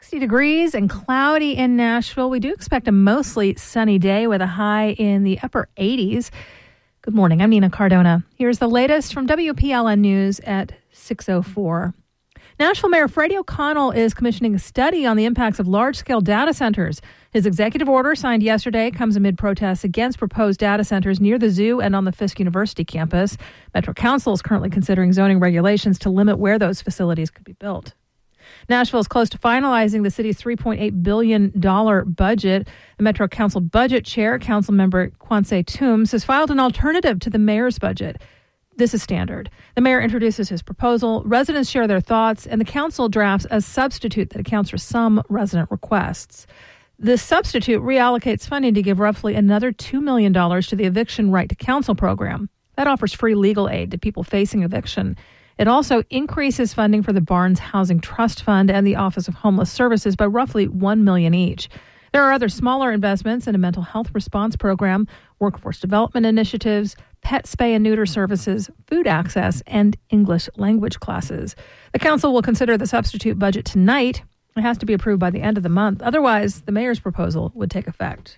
60 degrees and cloudy in Nashville. We do expect a mostly sunny day with a high in the upper 80s. Good morning. I'm Nina Cardona. Here's the latest from WPLN News at 6:04. Nashville Mayor Freddie O'Connell is commissioning a study on the impacts of large-scale data centers. His executive order signed yesterday comes amid protests against proposed data centers near the zoo and on the Fisk University campus. Metro Council is currently considering zoning regulations to limit where those facilities could be built. Nashville is close to finalizing the city's $3.8 billion budget. The Metro Council budget chair, Councilmember Quincy Toombs, has filed an alternative to the mayor's budget. This is standard. The mayor introduces his proposal, residents share their thoughts, and the council drafts a substitute that accounts for some resident requests. The substitute reallocates funding to give roughly another $2 million to the Eviction Right to Counsel program. That offers free legal aid to people facing eviction. It also increases funding for the Barnes Housing Trust Fund and the Office of Homeless Services by roughly $1 million each. There are other smaller investments in a mental health response program, workforce development initiatives, pet spay and neuter services, food access, and English language classes. The council will consider the substitute budget tonight. It has to be approved by the end of the month. Otherwise, the mayor's proposal would take effect.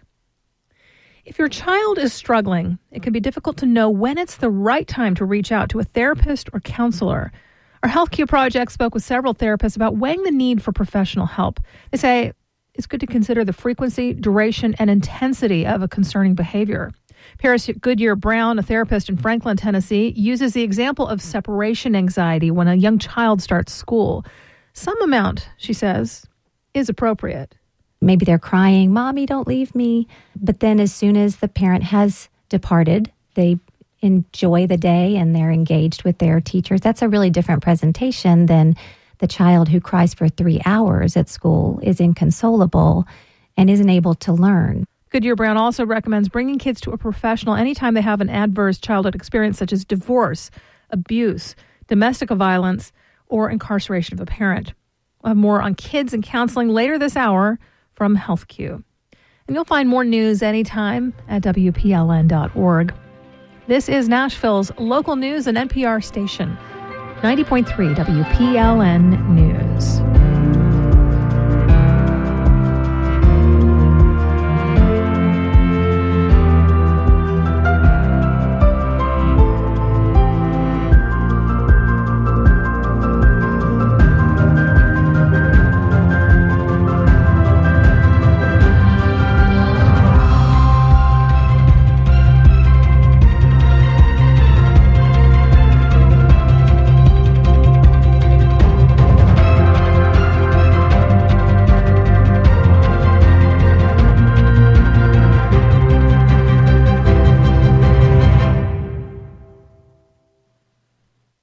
If your child is struggling, it can be difficult to know when it's the right time to reach out to a therapist or counselor. Our HealthQ project spoke with several therapists about weighing the need for professional help. They say it's good to consider the frequency, duration, and intensity of a concerning behavior. Paris Goodyear-Brown, a therapist in Franklin, Tennessee, uses the example of separation anxiety when a young child starts school. Some amount, she says, is appropriate. Maybe they're crying, "Mommy, don't leave me." But then as soon as the parent has departed, they enjoy the day and they're engaged with their teachers. That's a really different presentation than the child who cries for 3 hours at school, is inconsolable, and isn't able to learn. Goodyear-Brown also recommends bringing kids to a professional anytime they have an adverse childhood experience such as divorce, abuse, domestic violence, or incarceration of a parent. We'll have more on kids and counseling later this hour from HealthQ. And you'll find more news anytime at WPLN.org. This is Nashville's local news and NPR station, 90.3 WPLN News.